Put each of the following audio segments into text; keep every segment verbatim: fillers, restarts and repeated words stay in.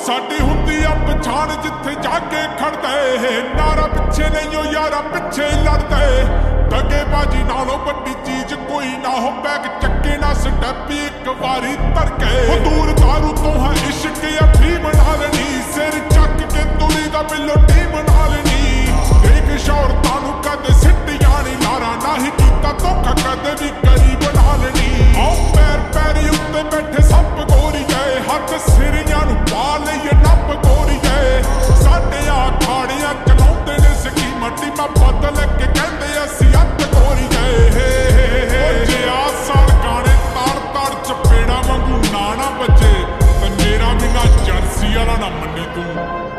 साडी हुंदी आ पछाण जिथे जाके खड़दे नारा पिछे नहीं ओ यारा पिछे लड़दे दगेबाजी नालों बड़ी चीज कोई ना हो बैग चक्के ना स्टैपी एक वारी तड़के दूर दारू तो है इश्क अफीम नालनी सिर चक के तुली दा बिलो टीम नालनी देख शौरतां नूं कदे सिट्टियां नी लारा नहीं कीता धोखा कदे भी करी बना लेनी आओ पैर पैरी उत्ते बैठे सप गोरी गए हथ सिरियां नूं पा लईए नप गोरी गए साडे आ खाड़ियां चलाउंदे ने स्कीमां टीमां बदल के कहंदे असीं हथ गोरी गए जे आ साल गाने ताड़ ताड़ चपेड़ा वांगू ना ना बचे ते मेरा भी ना जर्सी वाला ना मन्नी तू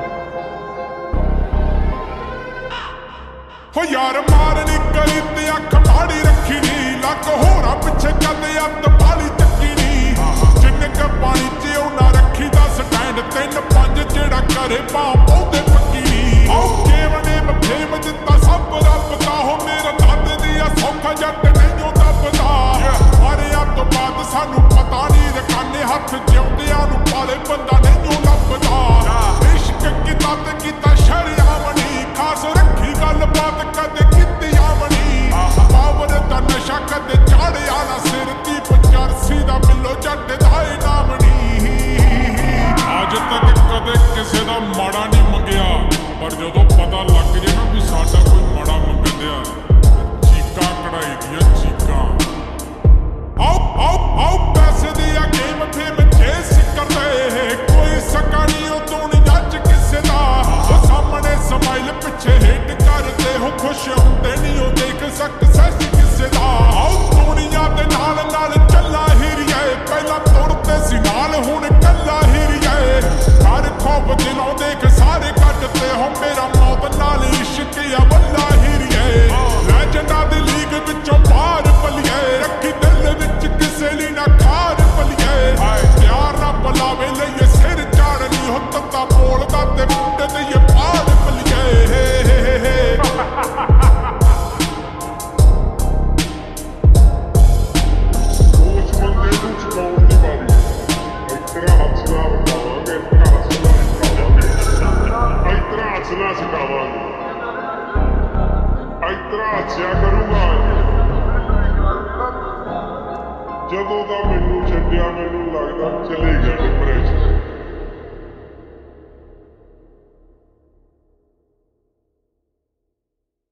हो यार मारनी करी ते अख माड़ी रखी नी लग होरा पिछे कदे अत बाली चक्की नी जिन्ने क पानी च ओ ना रखी दा स्टैंड तीन पंज जेड़ा करे पां पौधे पक्की नी आओ केवने फेम जिता सब रब दा हो मेरा दादे दी आ सौखा जट नहीं ओ दबदा मारे आ तो बाद सानू पता नी रकाने हथ जिउंदियां नू पाले बंदा नहीं ओ लभदा इश्क कीता ते कीता शरियाम नी खास रखी गल बात कदे कीती आवनी पावर दा नशा कदे चाड़िया ना सिर दी पचासी दा बिलो जट दा नाम नी अज तक कदे किसे दा माड़ा नहीं मंगिया पर जदों पता लग जे ना भी साडा कोई माड़ा मंगदे आ चीकां कढ़ाई दियां चीकां आओ आओ आओ पैसे दी आ गेम फेम चेस करदे कोई सका नहीं ओ दुनिया च किसे दा ओ सामने स्माइल पिछे हिट करदे हो खुश हुंदे नहीं ओ देख सक्सेस किसे दा आओ दुनिया दे नाल नाल चला हिरिए पहला तुरते सी नाल हुण कल्ला हिरिए हर खौफ दिलों देख सारे कटते हो मेरा मौत नाल इश्क या वल्ला हिरिए लेजेंडा दी लीग विचों बाहर पलिए रखी दिल विच किसे ली ना खार पलिए प्यार ना बुलावे लईए सिर चाड़नी हो तत्ता बोलदा ते मुंडे ते ये पाड़ पलिए ਜਦੋਂ ਦਾ ਮੈਨੂੰ ਛੱਡਿਆ ਮੈਨੂੰ ਲੱਗਦਾ ਚਲੇ ਗਿਆ